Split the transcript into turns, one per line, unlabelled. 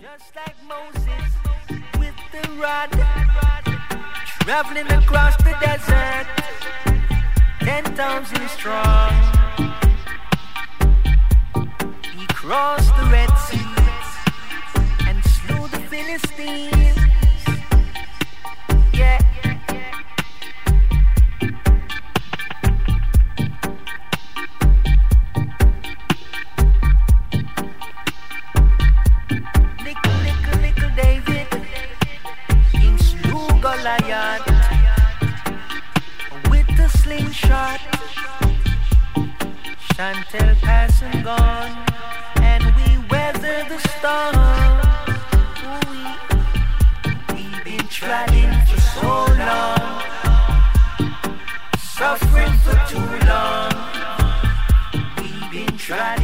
Just like Moses with the rod, traveling across the desert, 10,000 strong. He crossed the Red Sea and slew the Philistines. Yeah. Little David, he slew Goliath with the slingshot. Chantel passed and gone, and we weather the storm. We've been trying for so long, suffering for too long. We've been trying.